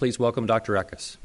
Please welcome Dr. Eckes.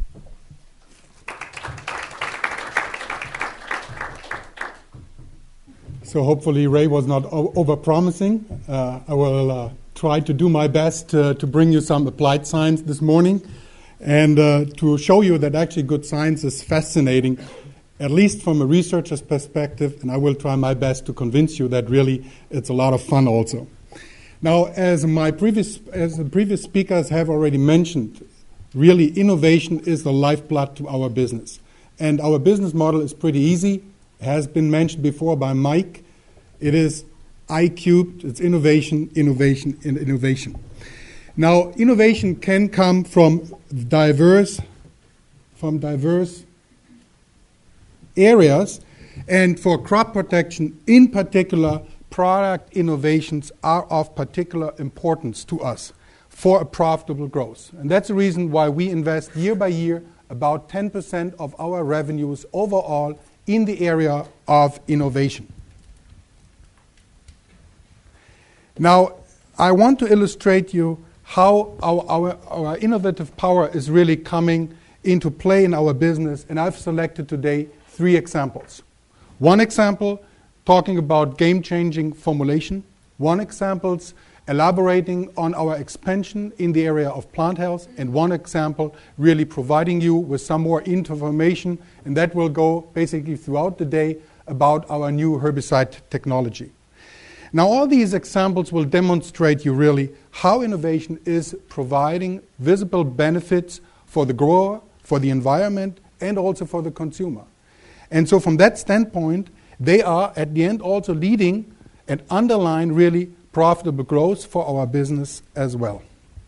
So hopefully Ray was not over-promising. I will try to do my best to bring you some applied science this morning and to show you that actually good science is fascinating, at least from a researcher's perspective, and I will try my best to convince you that really it's a lot of fun also. Now, as the previous speakers have already mentioned, really innovation is the lifeblood to our business. And our business model is pretty easy. It has been mentioned before by Mike. It is I cubed. It's innovation, innovation, and innovation. Now, innovation can come from diverse areas, and for crop protection in particular, product innovations are of particular importance to us for a profitable growth. And that's the reason why we invest year by year about 10% of our revenues overall in the area of innovation. Now, I want to illustrate you how our innovative power is really coming into play in our business, and I've selected today 3 examples. One example, talking about game-changing formulation. One example, elaborating on our expansion in the area of plant health, and one example really providing you with some more information, and that will go basically throughout the day about our new herbicide technology. Now, all these examples will demonstrate you really how innovation is providing visible benefits for the grower, for the environment, and also for the consumer. And so from that standpoint, they are at the end also leading and underline really profitable growth for our business as well.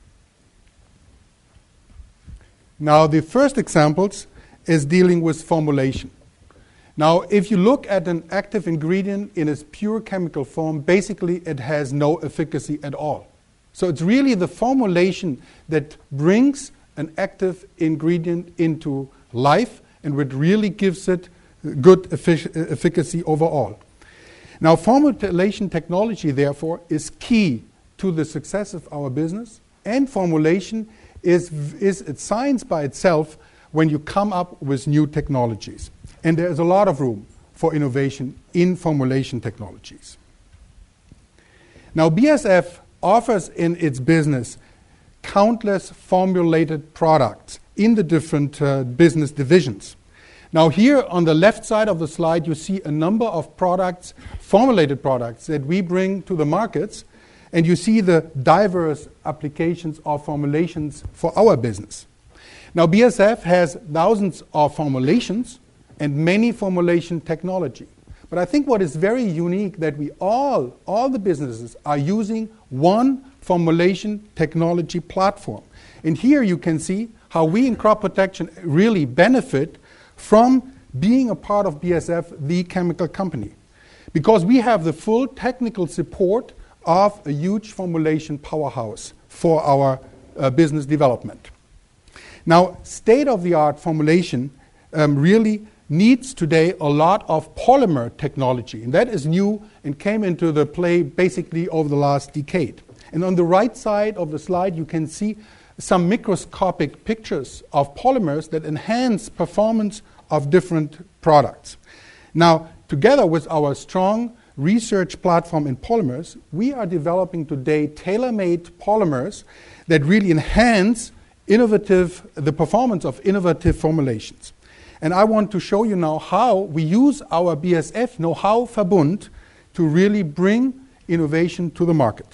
Now, the first examples is dealing with formulation. Now, if you look at an active ingredient in its pure chemical form, basically it has no efficacy at all. So it's really the formulation that brings an active ingredient into life and what really gives it good efficacy overall. Now, formulation technology, therefore, is key to the success of our business, and formulation is science by itself when you come up with new technologies. And there is a lot of room for innovation in formulation technologies. Now, BASF offers in its business countless formulated products in the different business divisions. Now, here on the left side of the slide, you see a number of products, formulated products, that we bring to the markets, and you see the diverse applications of formulations for our business. Now, BASF has thousands of formulations and many formulation technology. But I think what is very unique that we all the businesses are using one formulation technology platform. And here you can see how we in crop protection really benefit from being a part of BASF, the chemical company, because we have the full technical support of a huge formulation powerhouse for our business development. Now, state-of-the-art formulation really needs today a lot of polymer technology, and that is new and came into the play basically over the last decade. And on the right side of the slide, you can see some microscopic pictures of polymers that enhance performance of different products. Now, together with our strong research platform in polymers, we are developing today tailor-made polymers that really enhance the performance of innovative formulations. And I want to show you now how we use our BASF know-how Verbund to really bring innovation to the market.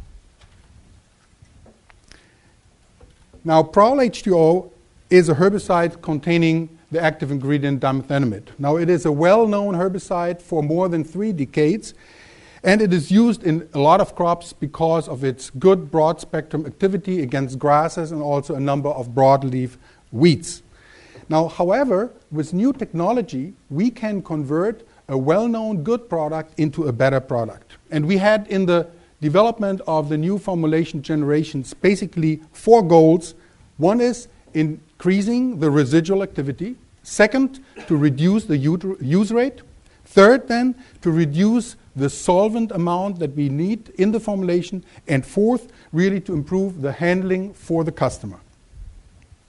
Now, Prowl H2O is a herbicide containing the active ingredient dimethenamide. Now, it is a well-known herbicide for more than 3 decades, and it is used in a lot of crops because of its good broad-spectrum activity against grasses and also a number of broadleaf weeds. Now, however, with new technology, we can convert a well-known good product into a better product. And we had in the development of the new formulation generations basically 4 goals. One is increasing the residual activity. Second, to reduce the use rate. Third, then, to reduce the solvent amount that we need in the formulation. And fourth, really to improve the handling for the customer.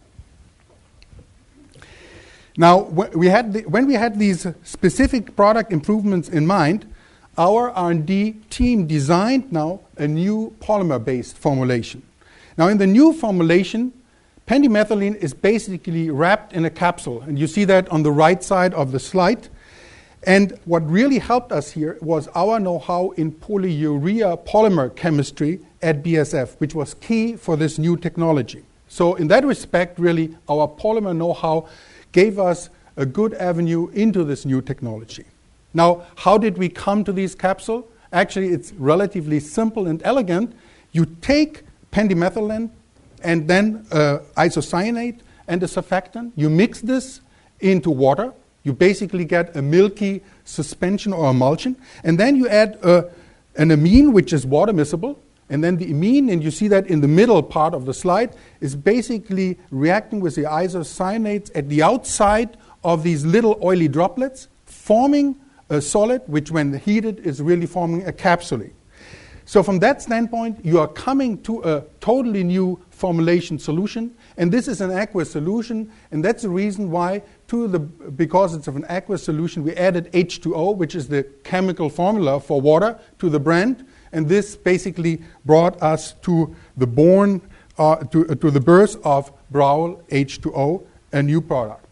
Now, when we had these specific product improvements in mind, our R&D team designed now a new polymer-based formulation. Now, in the new formulation, pendimethalin is basically wrapped in a capsule, and you see that on the right side of the slide. And what really helped us here was our know-how in polyurea polymer chemistry at BASF, which was key for this new technology. So in that respect, really, our polymer know-how gave us a good avenue into this new technology. Now, how did we come to these capsules? Actually, it's relatively simple and elegant. You take pendimethalin and then isocyanate and a surfactant. You mix this into water. You basically get a milky suspension or emulsion. And then you add an amine, which is water miscible. And then the amine, and you see that in the middle part of the slide, is basically reacting with the isocyanates at the outside of these little oily droplets, forming a solid, which when heated is really forming a capsule. So from that standpoint, you are coming to a totally new formulation solution. And this is an aqueous solution. And that's the reason why, because it's of an aqueous solution, we added H2O, which is the chemical formula for water, to the brand. And this basically brought us to the birth of Brawal H2O, a new product.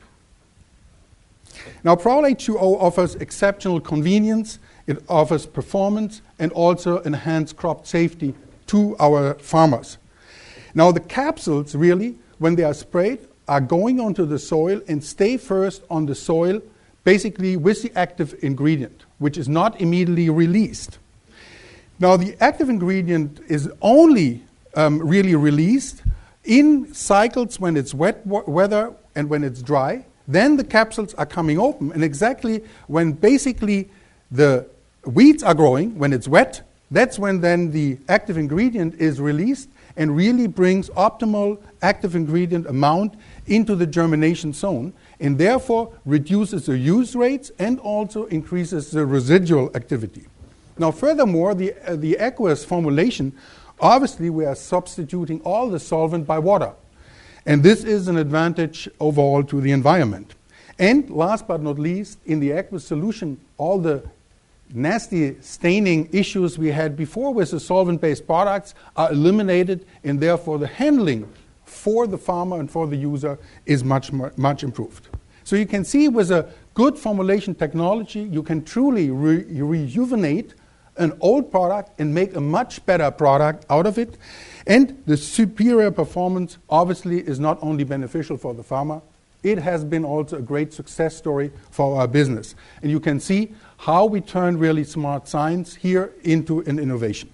Now, Brawal H2O offers exceptional convenience, it offers performance, and also enhanced crop safety to our farmers. Now, the capsules really, when they are sprayed, are going onto the soil and stay first on the soil, basically with the active ingredient, which is not immediately released. Now, the active ingredient is only really released in cycles when it's wet weather and when it's dry. Then the capsules are coming open, and exactly when basically the weeds are growing, when it's wet, that's when then the active ingredient is released and really brings optimal active ingredient amount into the germination zone, and therefore reduces the use rates and also increases the residual activity. Now, furthermore, the aqueous formulation, obviously we are substituting all the solvent by water. And this is an advantage overall to the environment. And last but not least, in the aqueous solution, all the nasty staining issues we had before with the solvent-based products are eliminated, and therefore the handling for the farmer and for the user is much improved. So you can see with a good formulation technology, you can truly rejuvenate an old product and make a much better product out of it. And the superior performance obviously is not only beneficial for the farmer, it has been also a great success story for our business. And you can see how we turn really smart science here into an innovation.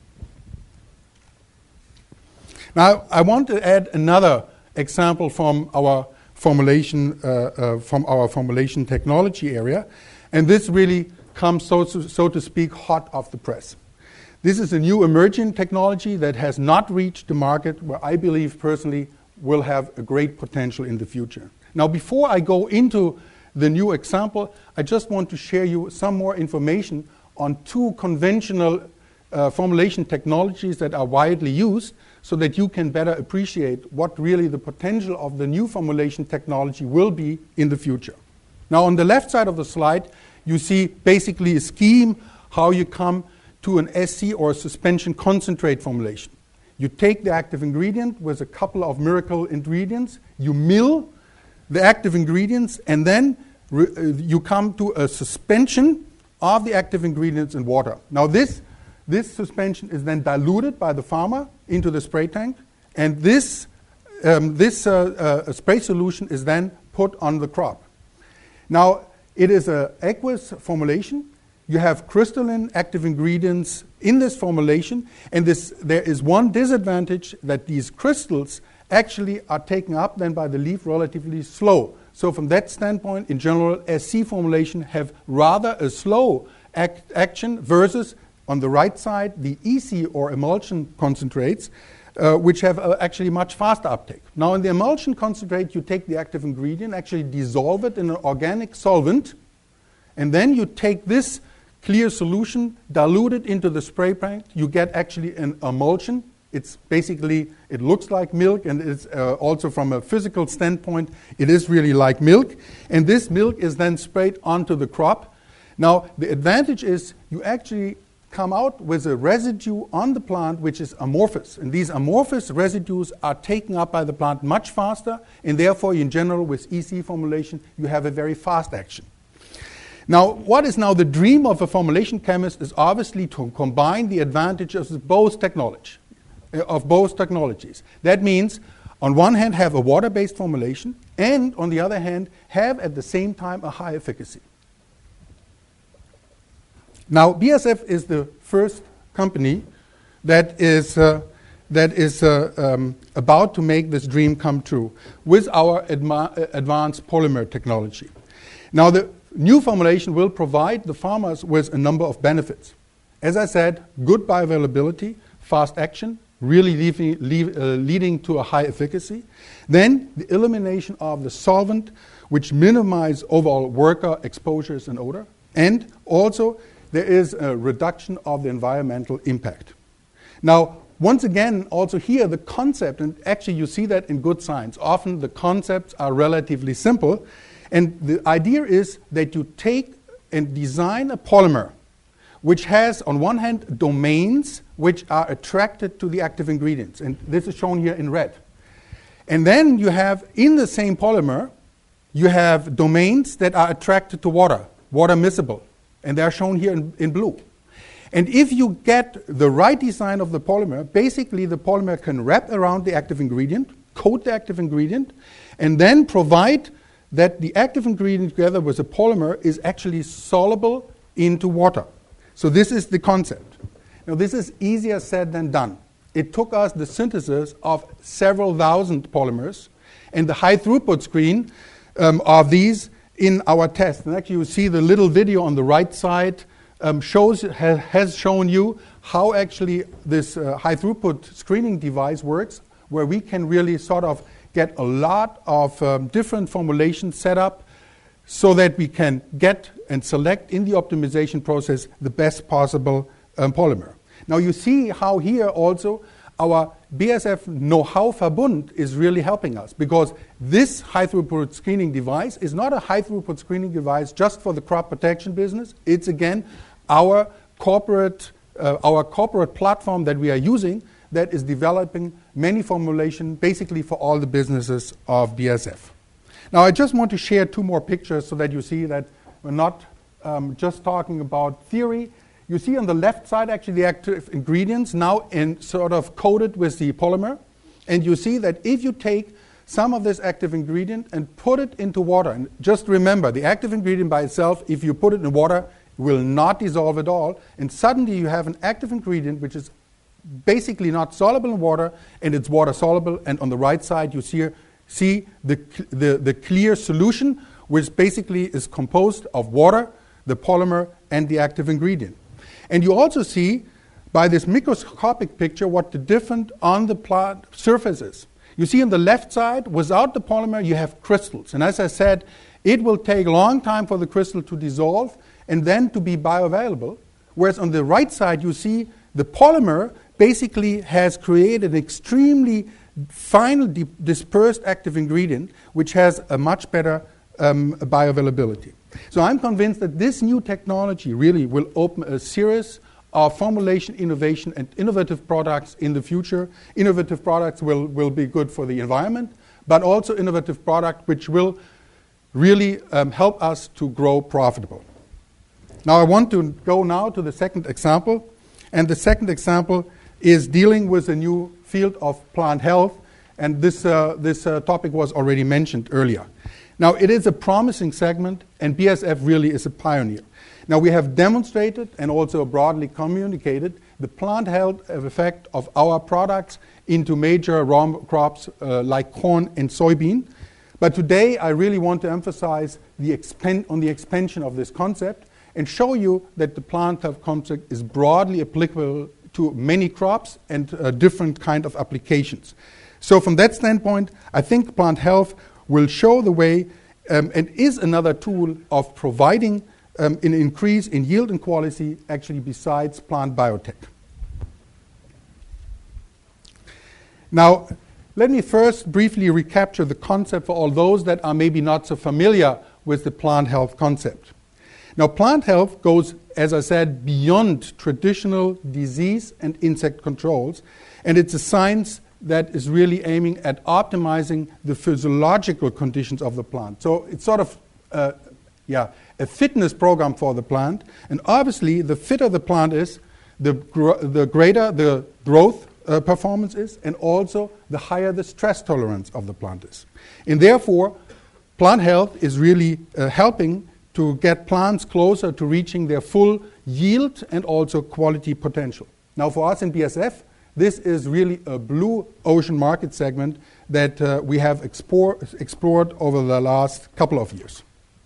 Now, I want to add another example from our formulation technology area, and this really comes, so to speak, hot off the press. This is a new emerging technology that has not reached the market, where I believe personally will have a great potential in the future. Now, before I go into the new example, I just want to share you some more information on two conventional formulation technologies that are widely used, so that you can better appreciate what really the potential of the new formulation technology will be in the future. Now, on the left side of the slide, you see basically a scheme how you come to an SC or a suspension concentrate formulation. You take the active ingredient with a couple of miracle ingredients, you mill the active ingredients, and then you come to a suspension of the active ingredients in water. Now this suspension is then diluted by the farmer into the spray tank, and this spray solution is then put on the crop. Now, it is an aqueous formulation. You have crystalline active ingredients in this formulation, and there is one disadvantage, that these crystals actually are taken up then by the leaf relatively slow. So from that standpoint, in general, SC formulation have rather a slow action versus, on the right side, the EC or emulsion concentrates, which have actually much faster uptake. Now, in the emulsion concentrate, you take the active ingredient, actually dissolve it in an organic solvent, and then you take this clear solution, dilute it into the spray tank, you get actually an emulsion, It's basically, it looks like milk, and it's also from a physical standpoint, it is really like milk. And this milk is then sprayed onto the crop. Now, the advantage is you actually come out with a residue on the plant which is amorphous. And these amorphous residues are taken up by the plant much faster, and therefore, in general, with EC formulation, you have a very fast action. Now, what is now the dream of a formulation chemist is obviously to combine the advantages of both technologies. That means, on one hand, have a water-based formulation, and on the other hand, have at the same time a high efficacy. Now, BASF is the first company that is about to make this dream come true with our advanced polymer technology. Now, the new formulation will provide the farmers with a number of benefits. As I said, good bioavailability, fast action, really leading to a high efficacy. Then the elimination of the solvent, which minimize overall worker exposures and odor. And also, there is a reduction of the environmental impact. Now, once again, also here, the concept, and actually you see that in good science, often the concepts are relatively simple, and the idea is that you take and design a polymer which has, on one hand, domains which are attracted to the active ingredients, and this is shown here in red. And then you have, in the same polymer, you have domains that are attracted to water miscible. And they are shown here in blue. And if you get the right design of the polymer, basically the polymer can wrap around the active ingredient, coat the active ingredient, and then provide that the active ingredient together with the polymer is actually soluble into water. So this is the concept. Now this is easier said than done. It took us the synthesis of several thousand polymers and the high throughput screen of these in our test. And actually you see the little video on the right side has shown you how actually this high throughput screening device works, where we can really sort of get a lot of different formulations set up so that we can get and select in the optimization process the best possible polymer. Now you see how here also our BASF know-how Verbund is really helping us, because this high-throughput screening device is not a high-throughput screening device just for the crop protection business. It's, again, our corporate platform that we are using that is developing many formulations basically for all the businesses of BASF. Now, I just want to share two more pictures so that you see that we're not just talking about theory. You see on the left side actually the active ingredients now in sort of coated with the polymer. And you see that if you take some of this active ingredient and put it into water, and just remember, the active ingredient by itself, if you put it in water, will not dissolve at all. And suddenly you have an active ingredient which is basically not soluble in water, and it's water soluble. And on the right side you see the clear solution, which basically is composed of water, the polymer, and the active ingredient. And you also see by this microscopic picture what the different on the plant surface is. You see on the left side, without the polymer, you have crystals. And as I said, it will take a long time for the crystal to dissolve and then to be bioavailable. Whereas on the right side, you see the polymer basically has created an extremely finely dispersed active ingredient, which has a much better bioavailability. So I'm convinced that this new technology really will open a series of formulation innovation and innovative products in the future. Innovative products will be good for the environment, but also innovative product which will really help us to grow profitable. Now I want to go now to the second example, and the second example is dealing with a new field of plant health, and this topic was already mentioned earlier. Now, it is a promising segment, and BASF really is a pioneer. Now, we have demonstrated and also broadly communicated the plant health effect of our products into major raw crops like corn and soybean. But today, I really want to emphasize the expansion of this concept and show you that the plant health concept is broadly applicable to many crops and different kind of applications. So from that standpoint, I think plant health will show the way and is another tool of providing an increase in yield and quality actually besides plant biotech. Now, let me first briefly recapture the concept for all those that are maybe not so familiar with the plant health concept. Now, plant health goes, as I said, beyond traditional disease and insect controls, and it's a science that is really aiming at optimizing the physiological conditions of the plant. So it's sort of a fitness program for the plant, and obviously the fitter the plant is, the greater the growth performance is, and also the higher the stress tolerance of the plant is. And therefore, plant health is really helping to get plants closer to reaching their full yield and also quality potential. Now, for us in BASF, this is really a blue ocean market segment that we have explored over the last couple of years.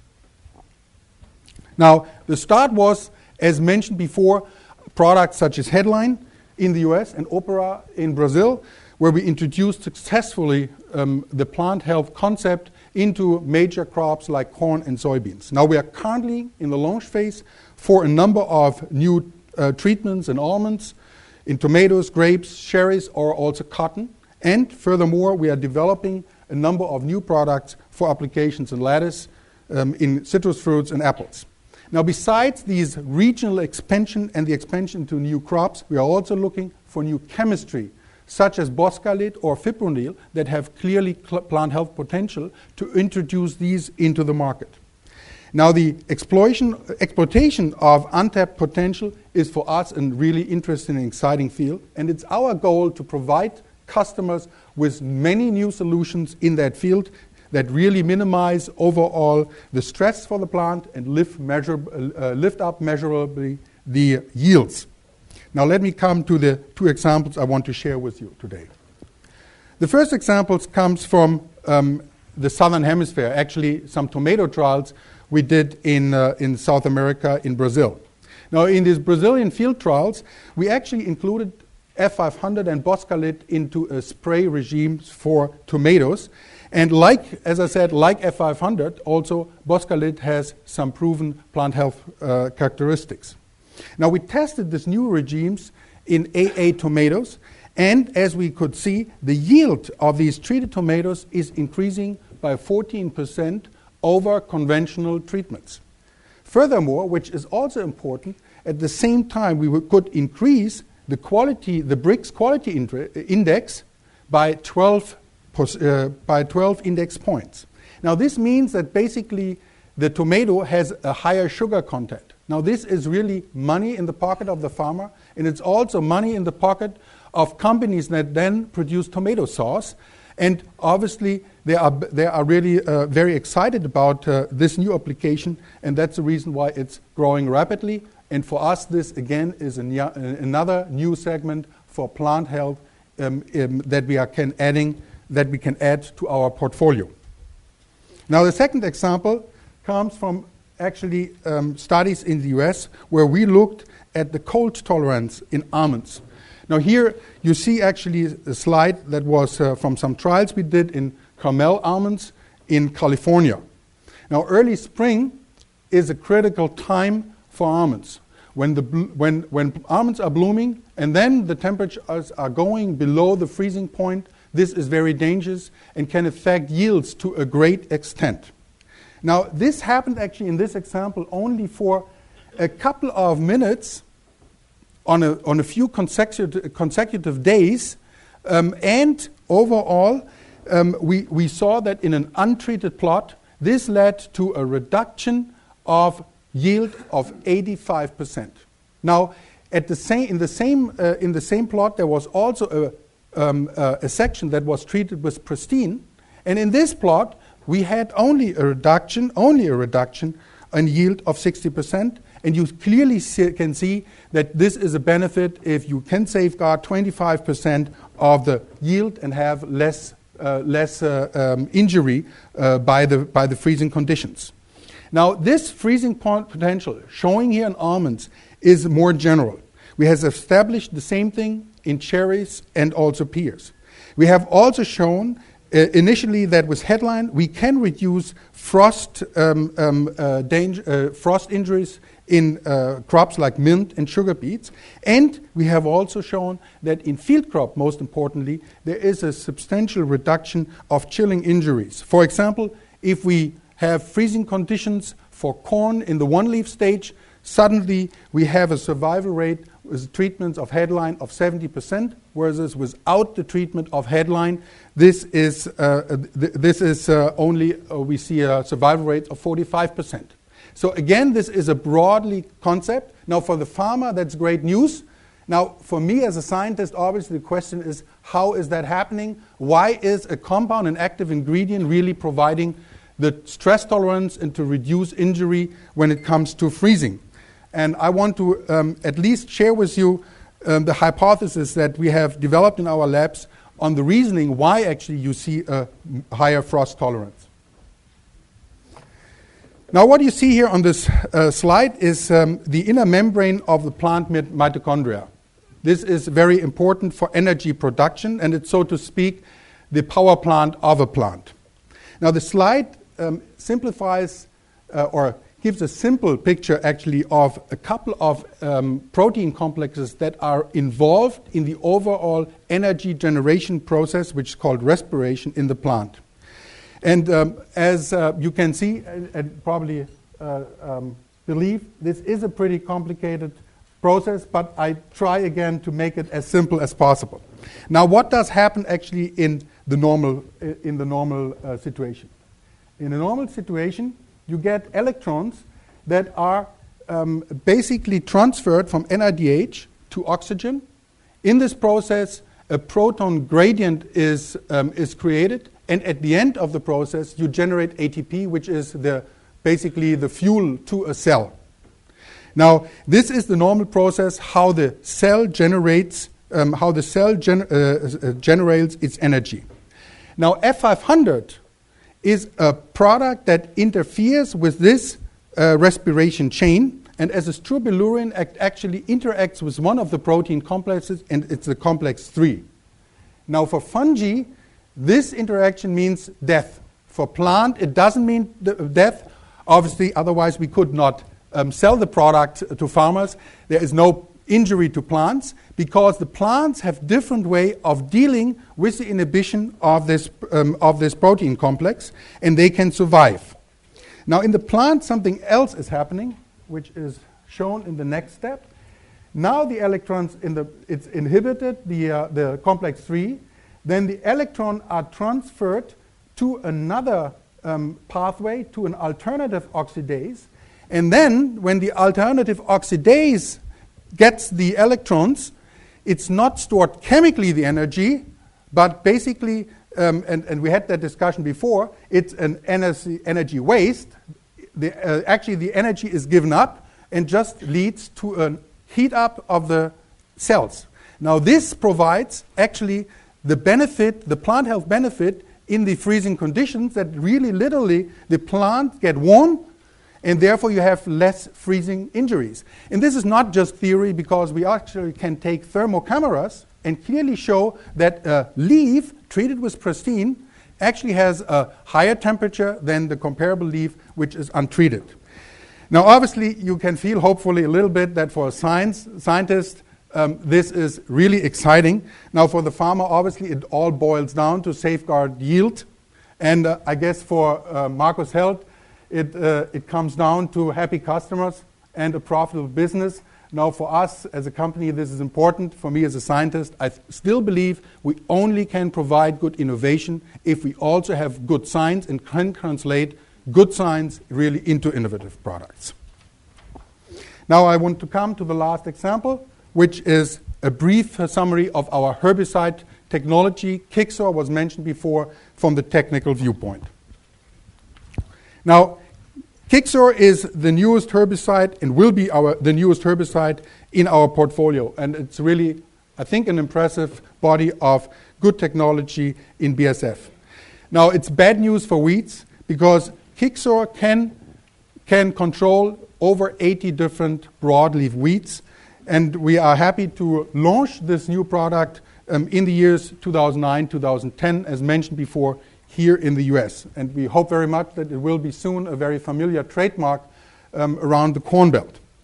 Now, the start was, as mentioned before, products such as Headline in the US and Opera in Brazil, where we introduced successfully the plant health concept into major crops like corn and soybeans. Now we are currently in the launch phase for a number of new treatments and almonds in tomatoes, grapes, cherries, or also cotton. And furthermore, we are developing a number of new products for applications in lettuce, in citrus fruits and apples. Now, besides these regional expansion and the expansion to new crops, we are also looking for new chemistry, such as boscalid or fipronil, that have clearly plant health potential to introduce these into the market. Now, the exploitation of untapped potential is for us a really interesting and exciting field, and it's our goal to provide customers with many new solutions in that field that really minimize overall the stress for the plant and lift up measurably the yields. Now let me come to the two examples I want to share with you today. The first example comes from the Southern Hemisphere, actually some tomato trials we did in South America, in Brazil. Now in these Brazilian field trials, we actually included F500 and boscalid into a spray regime for tomatoes. And as I said, like F500, also boscalid has some proven plant health characteristics. Now we tested these new regimes in AA tomatoes, and as we could see, the yield of these treated tomatoes is increasing by 14% over conventional treatments. Furthermore, which is also important, at the same time we could increase the Brix quality index by 12 index points. Now this means that basically the tomato has a higher sugar content. Now this is really money in the pocket of the farmer, and it's also money in the pocket of companies that then produce tomato sauce. And obviously they are really very excited about this new application, and that's the reason why it's growing rapidly. And for us, this again is another new segment for plant health that we can add to our portfolio. Now the second example comes from actually studies in the US where we looked at the cold tolerance in almonds. Now here you see actually a slide that was from some trials we did in Carmel almonds in California. Now early spring is a critical time for almonds. When almonds are blooming and then the temperatures are going below the freezing point, this is very dangerous and can affect yields to a great extent. Now, this happened actually in this example only for a couple of minutes on a few consecutive days, and overall, we saw that in an untreated plot, this led to a reduction of yield of 85%. Now, in the same plot, there was also a section that was treated with Pristine, and in this plot we had only a reduction in yield of 60%, and you clearly can see that this is a benefit if you can safeguard 25% of the yield and have less injury by the freezing conditions. Now this freezing point potential showing here in almonds is more general. We have established the same thing in cherries and also pears. We have also shown initially that with Headline we can reduce frost injuries in crops like mint and sugar beets. And we have also shown that in field crop, most importantly, there is a substantial reduction of chilling injuries. For example, if we have freezing conditions for corn in the one-leaf stage, suddenly we have a survival rate with treatments of headline of 70%, whereas without the treatment of headline, this is only we see a survival rate of 45%. So again, this is a broadly concept. Now for the farmer, that's great news. Now for me as a scientist, obviously the question is, how is that happening? Why is a compound, an active ingredient, really providing the stress tolerance and to reduce injury when it comes to freezing? And I want to at least share with you the hypothesis that we have developed in our labs on the reasoning why actually you see a higher frost tolerance. Now what you see here on this slide is the inner membrane of the plant mitochondria. This is very important for energy production, and it's, so to speak, the power plant of a plant. Now the slide simplifies or gives a simple picture actually of a couple of protein complexes that are involved in the overall energy generation process, which is called respiration in the plant. And as you can see and probably believe, this is a pretty complicated process, but I try again to make it as simple as possible. Now what does happen actually in the normal situation? In a normal situation, you get electrons that are basically transferred from NADH to oxygen. In this process, a proton gradient is created, and at the end of the process, you generate ATP, which is basically the fuel to a cell. Now, this is the normal process how the cell generates its energy. Now, F500 is a product that interferes with this respiration chain, and as a strobilurin actually interacts with one of the protein complexes, and it's the complex 3. Now for fungi, this interaction means death. For plant, it doesn't mean death. Obviously, otherwise we could not sell the product to farmers. There is no injury to plants because the plants have different way of dealing with the inhibition of this protein complex, and they can survive. Now in the plant, something else is happening, which is shown in the next step. Now the electrons it's inhibited, the complex 3. Then the electron are transferred to another pathway, to an alternative oxidase. And then when the alternative oxidase gets the electrons, it's not stored chemically, the energy, but basically, and we had that discussion before, it's an energy waste. Actually, the energy is given up and just leads to a heat up of the cells. Now, this provides actually the benefit, the plant health benefit in the freezing conditions, that really literally the plant get warm, and therefore you have less freezing injuries. And this is not just theory, because we actually can take thermocameras and clearly show that a leaf treated with pristine actually has a higher temperature than the comparable leaf which is untreated. Now obviously you can feel hopefully a little bit that for a scientist this is really exciting. Now for the farmer, obviously it all boils down to safeguard yield, and I guess for Marcus Held it comes down to happy customers and a profitable business. Now for us as a company, this is important. For me as a scientist, I still believe we only can provide good innovation if we also have good science and can translate good science really into innovative products. Now I want to come to the last example, which is a brief summary of our herbicide technology. Kixor was mentioned before from the technical viewpoint. Now, Kixor is the newest herbicide and will be the newest herbicide in our portfolio. And it's really, I think, an impressive body of good technology in BASF. Now, it's bad news for weeds because Kixor can control over 80 different broadleaf weeds. And we are happy to launch this new product in the years 2009, 2010, as mentioned before, here in the US. And we hope very much that it will be soon a very familiar trademark around the Corn Belt.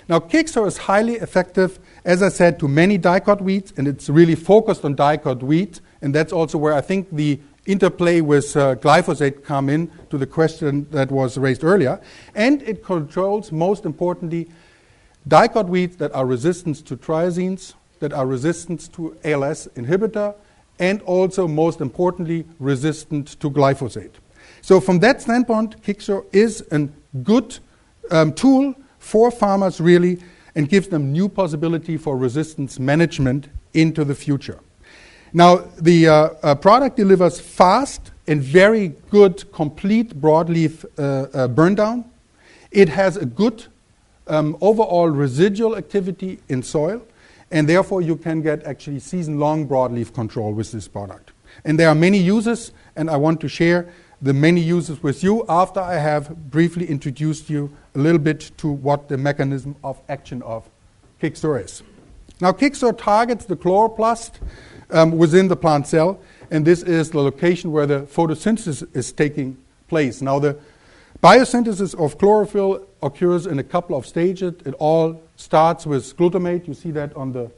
Now, Kixor is highly effective, as I said, to many dicot weeds, and it's really focused on dicot wheat, and that's also where I think the interplay with glyphosate come in to the question that was raised earlier. And it controls, most importantly, dicot weeds that are resistant to triazines, that are resistant to ALS inhibitor, and also, most importantly, resistant to glyphosate. So from that standpoint, Kixor is a good tool for farmers, really, and gives them new possibility for resistance management into the future. Now, the product delivers fast and very good, complete broadleaf burn down. It has a good overall residual activity in soil, and therefore you can get actually season-long broadleaf control with this product. And there are many uses, and I want to share the many uses with you after I have briefly introduced you a little bit to what the mechanism of action of Kixor is. Now, Kixor targets the chloroplast within the plant cell, and this is the location where the photosynthesis is taking place. Now, the biosynthesis of chlorophyll occurs in a couple of stages. It all starts with glutamate. You see that on the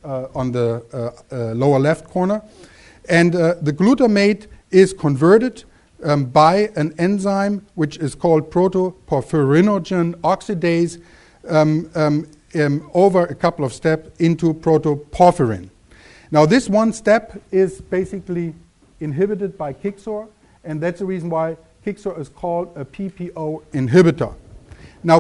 lower left corner. And the glutamate is converted by an enzyme which is called protoporphyrinogen oxidase over a couple of steps into protoporphyrin. Now, this one step is basically inhibited by Kixor, and that's the reason why Kixor is called a PPO inhibitor. Now,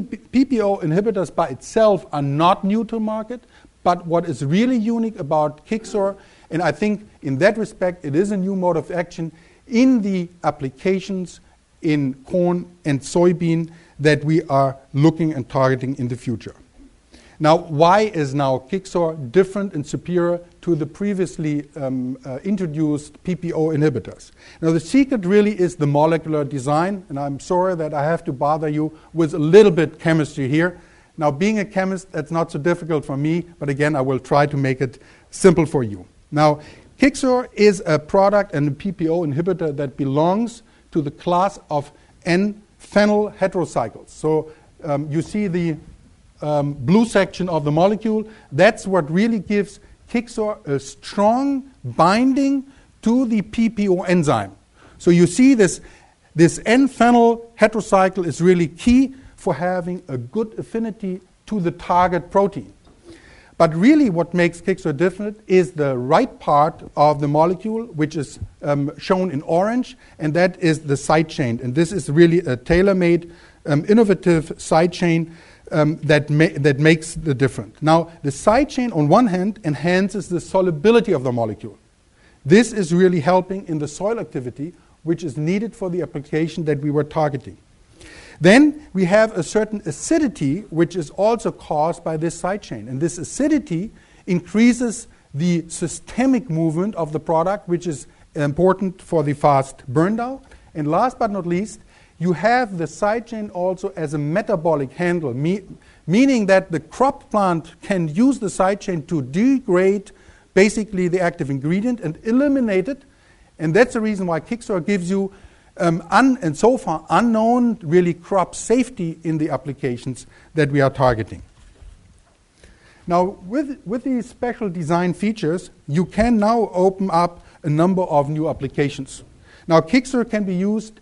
PPO inhibitors by itself are not new to the market, but what is really unique about Kixor, and I think in that respect it is a new mode of action in the applications in corn and soybean that we are looking and targeting in the future. Now, why is now Kixor different and superior to the previously introduced PPO inhibitors? Now, the secret really is the molecular design, and I'm sorry that I have to bother you with a little bit chemistry here. Now, being a chemist, that's not so difficult for me, but again, I will try to make it simple for you. Now, Kixor is a product and a PPO inhibitor that belongs to the class of N-phenyl heterocycles. So you see the blue section of the molecule. That's what really gives Kixor a strong binding to the PPO enzyme. So you see this N-phenyl heterocycle is really key for having a good affinity to the target protein. But really what makes Kixor different is the right part of the molecule, which is shown in orange, and that is the side chain. And this is really a tailor-made, innovative side chain that makes the difference. Now, the side chain on one hand enhances the solubility of the molecule. This is really helping in the soil activity, which is needed for the application that we were targeting. Then we have a certain acidity, which is also caused by this side chain. And this acidity increases the systemic movement of the product, which is important for the fast burn down. And last but not least, you have the side chain also as a metabolic handle, meaning that the crop plant can use the side chain to degrade basically the active ingredient and eliminate it. And that's the reason why Kixor gives you and so far unknown really crop safety in the applications that we are targeting. Now, with these special design features, you can now open up a number of new applications. Now, Kixor can be used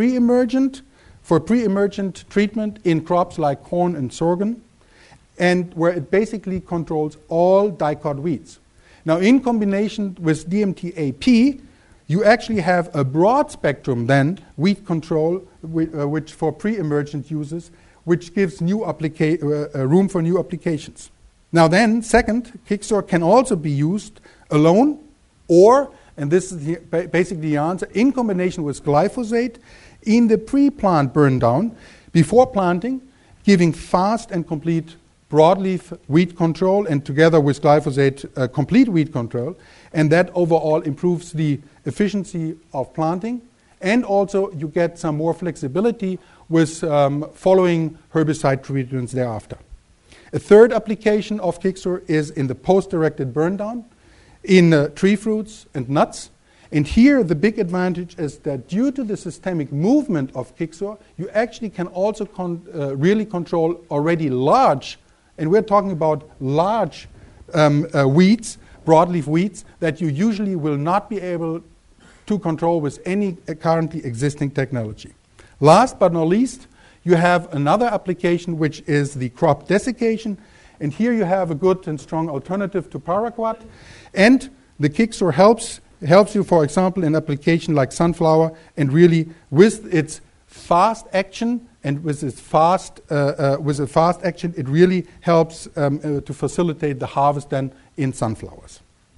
for pre-emergent treatment in crops like corn and sorghum, and where it basically controls all dicot weeds. Now, in combination with DMTA-P, you actually have a broad spectrum then weed control, which for pre-emergent uses, which gives new room for new applications. Now then, second, Kixor can also be used alone or, and this is basically the answer, in combination with glyphosate in the pre-plant burn down before planting, giving fast and complete broadleaf weed control, and together with glyphosate, complete weed control, and that overall improves the efficiency of planting, and also you get some more flexibility with following herbicide treatments thereafter. A third application of Kixor is in the post-directed burn down in tree fruits and nuts, And here the big advantage is that due to the systemic movement of Kixor, you actually can also really control already large, and we're talking about large weeds, broadleaf weeds, that you usually will not be able to control with any currently existing technology. Last but not least, you have another application, which is the crop desiccation. And here you have a good and strong alternative to paraquat. And the Kixor helps you, for example, in application like sunflower, and really with its fast action and with its fast action, it really helps to facilitate the harvest then in sunflowers.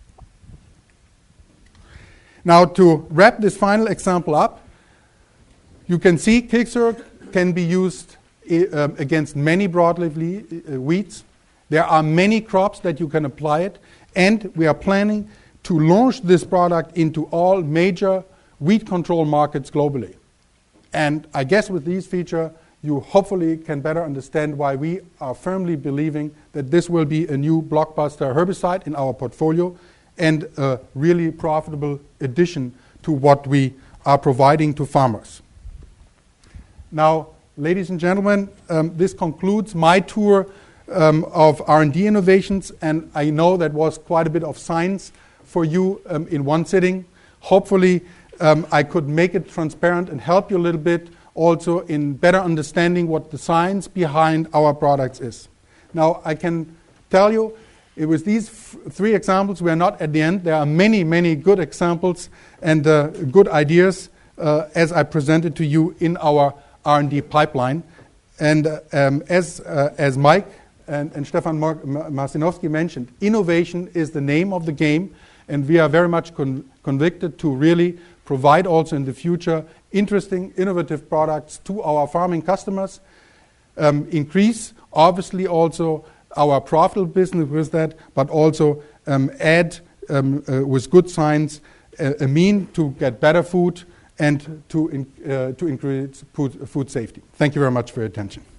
Now, to wrap this final example up, you can see Kixor can be used against many broadleaf weeds. There are many crops that you can apply it, and we are planning to launch this product into all major weed control markets globally. And I guess with these features, you hopefully can better understand why we are firmly believing that this will be a new blockbuster herbicide in our portfolio and a really profitable addition to what we are providing to farmers. Now, ladies and gentlemen, this concludes my tour of R&D innovations, and I know that was quite a bit of science for you in one sitting. Hopefully, I could make it transparent and help you a little bit also in better understanding what the science behind our products is. Now, I can tell you, it was these three examples. We are not at the end. There are many, many good examples and good ideas as I presented to you in our R&D pipeline. And as Mike and Stefan Marcinowski mentioned, innovation is the name of the game, and we are very much convicted to really provide also in the future interesting, innovative products to our farming customers, increase obviously also our profitable business with that, but also add with good science a mean to get better food and to increase food safety. Thank you very much for your attention.